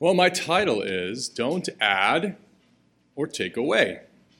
Well, my title is Don't Add or Take Away.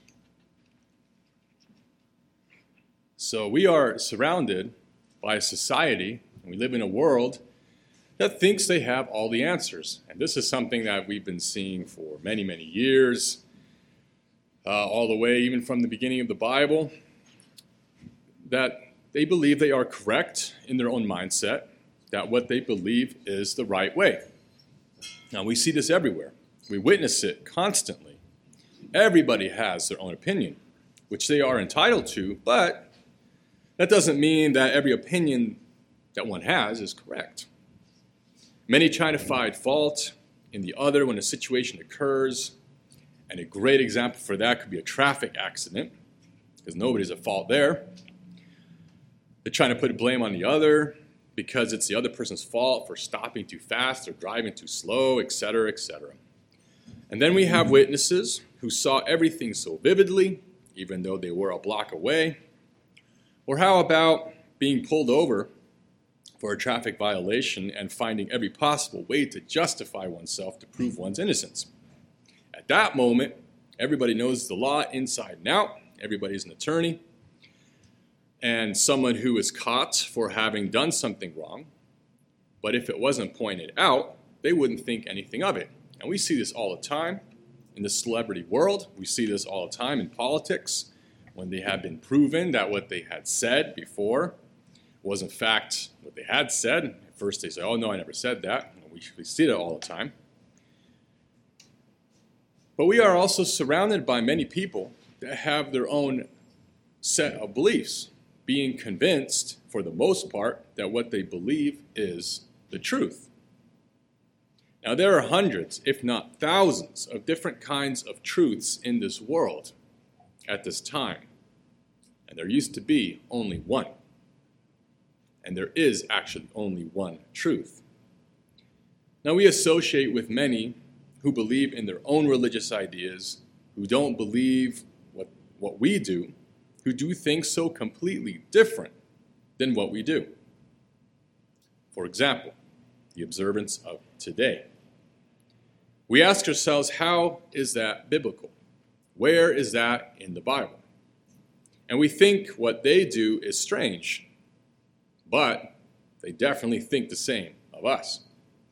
So we are surrounded by a society, and we live in a world that thinks they have all the answers. And this is something that we've been seeing for many, many years, all the way even from the beginning of the Bible, that they believe they are correct in their own mindset, that what they believe is the right way. Now, we see this everywhere. We witness it constantly. Everybody has their own opinion, which they are entitled to, but that doesn't mean that every opinion that one has is correct. Many try to find fault in the other when a situation occurs, and a great example for that could be a traffic accident, because nobody's at fault there. They're trying to put blame on the other because it's the other person's fault for stopping too fast or driving too slow, etc., etc. And then we have witnesses who saw everything so vividly, even though they were a block away. Or how about being pulled over for a traffic violation and finding every possible way to justify oneself to prove one's innocence? At that moment, everybody knows the law inside and out. Everybody's an attorney. And someone who is caught for having done something wrong, but if it wasn't pointed out, they wouldn't think anything of it. And we see this all the time in the celebrity world. We see this all the time in politics, when they have been proven that what they had said before was in fact what they had said. At first they say, oh no, I never said that. We see that all the time. But we are also surrounded by many people that have their own set of beliefs, being convinced, for the most part, that what they believe is the truth. Now, there are hundreds, if not thousands, of different kinds of truths in this world at this time. And there used to be only one. And there is actually only one truth. Now, we associate with many who believe in their own religious ideas, who don't believe what we do, who do things so completely different than what we do. For example, the observance of today. We ask ourselves, how is that biblical? Where is that in the Bible? And we think what they do is strange, but they definitely think the same of us.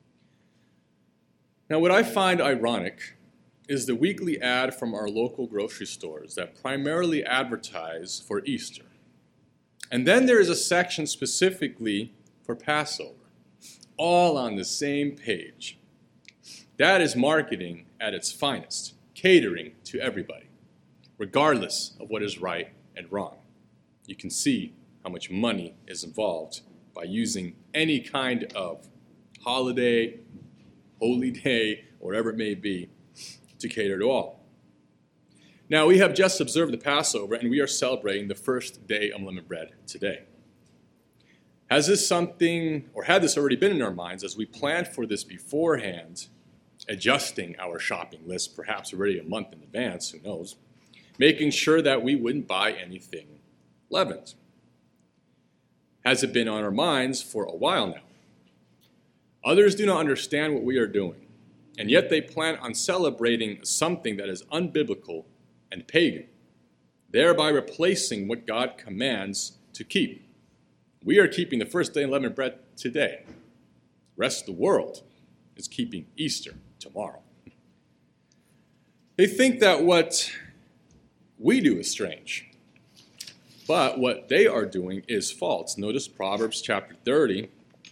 Now, what I find ironic is the weekly ad from our local grocery stores that primarily advertise for Easter. And then there is a section specifically for Passover, all on the same page. That is marketing at its finest, catering to everybody, regardless of what is right and wrong. You can see how much money is involved by using any kind of holiday, holy day, whatever it may be, to cater to all. Now, we have just observed the Passover, and we are celebrating the first day of unleavened bread today. Has this something, or had this already been in our minds as we planned for this beforehand, adjusting our shopping list perhaps already a month in advance, who knows, making sure that we wouldn't buy anything leavened? Has it been on our minds for a while now? Others do not understand what we are doing, and yet they plan on celebrating something that is unbiblical and pagan, thereby replacing what God commands to keep. We are keeping the first day of unleavened bread today. The rest of the world is keeping Easter tomorrow. They think that what we do is strange, but what they are doing is false. Notice Proverbs chapter 30,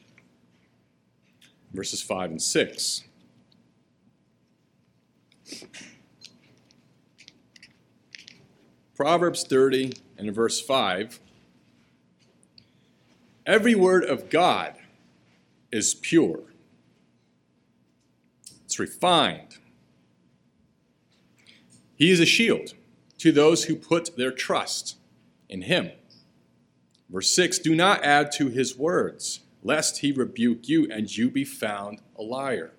verses 5 and 6. Proverbs 30 and verse 5. Every word of God is pure. It's refined. He is a shield to those who put their trust in him. Verse 6, do not add to his words, lest he rebuke you and you be found a liar.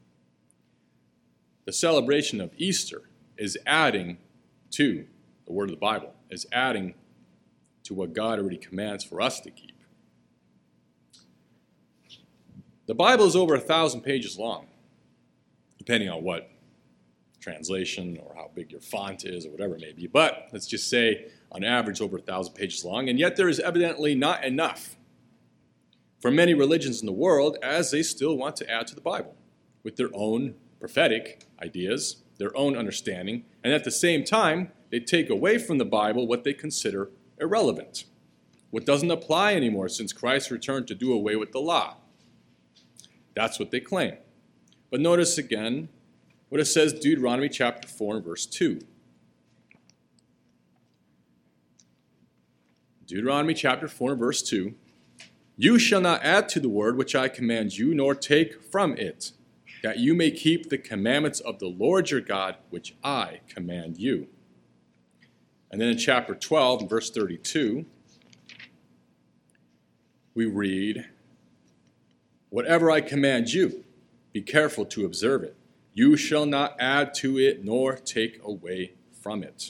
The celebration of Easter is adding to the word of the Bible, is adding to what God already commands for us to keep. The Bible is over 1,000 pages long. depending on what translation or how big your font is or whatever it may be. But let's just say on average over 1,000 pages long. And yet there is evidently not enough for many religions in the world, as they still want to add to the Bible with their own prophetic ideas, their own understanding, and at the same time, they take away from the Bible what they consider irrelevant, what doesn't apply anymore since Christ returned to do away with the law. That's what they claim. But notice again what it says, Deuteronomy chapter 4 and verse 2. Deuteronomy chapter 4 and verse 2. You shall not add to the word which I command you, nor take from it, that you may keep the commandments of the Lord your God, which I command you. And then in chapter 12 and verse 32, we read, whatever I command you, be careful to observe it. You shall not add to it, nor take away from it.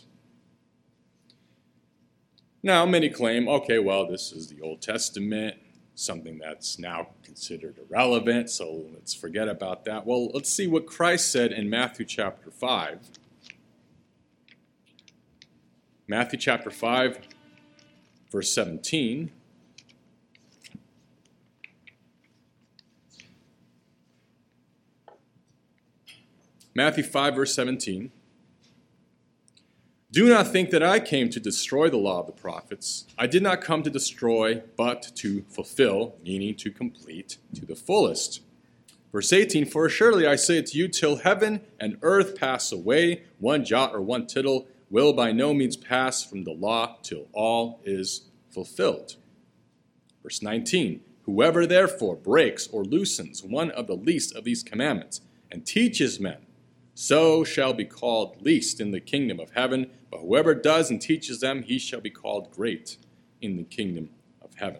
Now, many claim, okay, well, this is the Old Testament, something that's now considered irrelevant, so let's forget about that. Well, let's see what Christ said in Matthew chapter 5. Matthew chapter 5, verse 17. Matthew 5, verse 17. Do not think that I came to destroy the law of the prophets. I did not come to destroy, but to fulfill, meaning to complete to the fullest. Verse 18, for surely I say to you, till heaven and earth pass away, one jot or one tittle will by no means pass from the law till all is fulfilled. Verse 19, whoever therefore breaks or loosens one of the least of these commandments and teaches men, so shall be called least in the kingdom of heaven. But whoever does and teaches them, he shall be called great in the kingdom of heaven.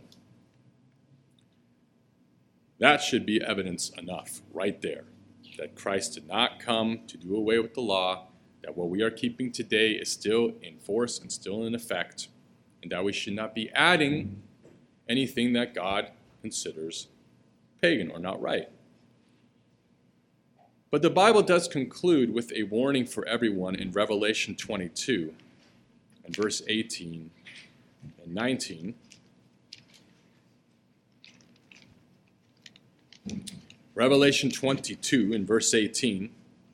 That should be evidence enough right there that Christ did not come to do away with the law, that what we are keeping today is still in force and still in effect, and that we should not be adding anything that God considers pagan or not right. But the Bible does conclude with a warning for everyone in Revelation 22 and verse 18 and 19. Revelation 22 and verse 18,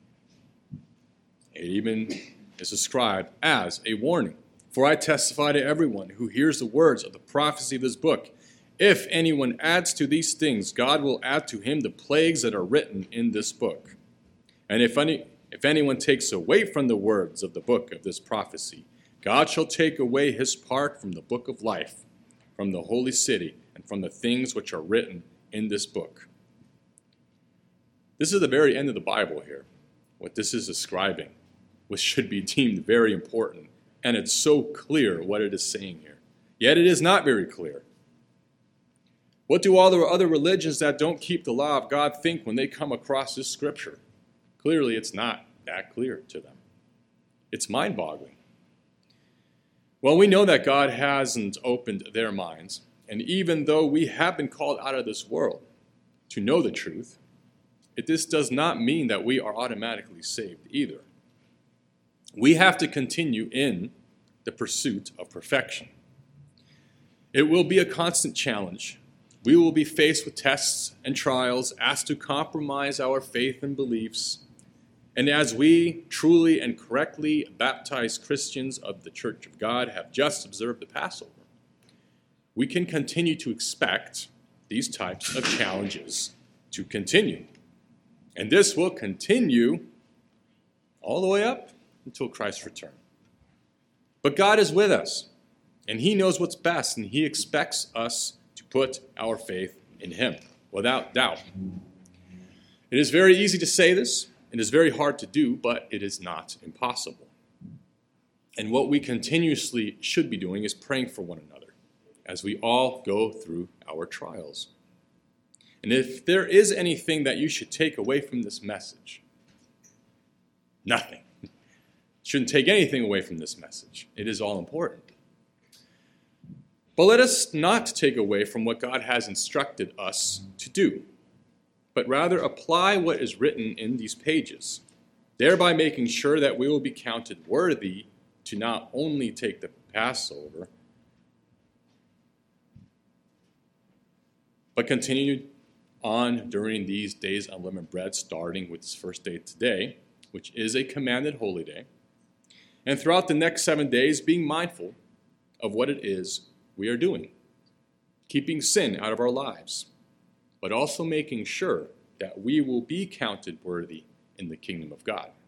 it even is described as a warning. For I testify to everyone who hears the words of the prophecy of this book. If anyone adds to these things, God will add to him the plagues that are written in this book. And if anyone takes away from the words of the book of this prophecy, God shall take away his part from the book of life, from the holy city, and from the things which are written in this book. This is the very end of the Bible here, what this is describing, which should be deemed very important. And it's so clear what it is saying here. Yet it is not very clear. What do all the other religions that don't keep the law of God think when they come across this scripture? Clearly, it's not that clear to them. It's mind-boggling. Well, we know that God hasn't opened their minds, and even though we have been called out of this world to know the truth, this does not mean that we are automatically saved either. We have to continue in the pursuit of perfection. It will be a constant challenge. We will be faced with tests and trials, asked to compromise our faith and beliefs. And as we truly and correctly baptized Christians of the Church of God have just observed the Passover, we can continue to expect these types of challenges to continue. And this will continue all the way up until Christ's return. But God is with us, and he knows what's best, and he expects us to put our faith in him, without doubt. It is very easy to say this. It is very hard to do, but it is not impossible. And what we continuously should be doing is praying for one another as we all go through our trials. And if there is anything that you should take away from this message, nothing. Shouldn't take anything away from this message. It is all important. But let us not take away from what God has instructed us to do, but rather apply what is written in these pages, thereby making sure that we will be counted worthy to not only take the Passover, but continue on during these days of unleavened bread, starting with this first day today, which is a commanded holy day, and throughout the next 7 days, being mindful of what it is we are doing, keeping sin out of our lives, but also making sure that we will be counted worthy in the kingdom of God.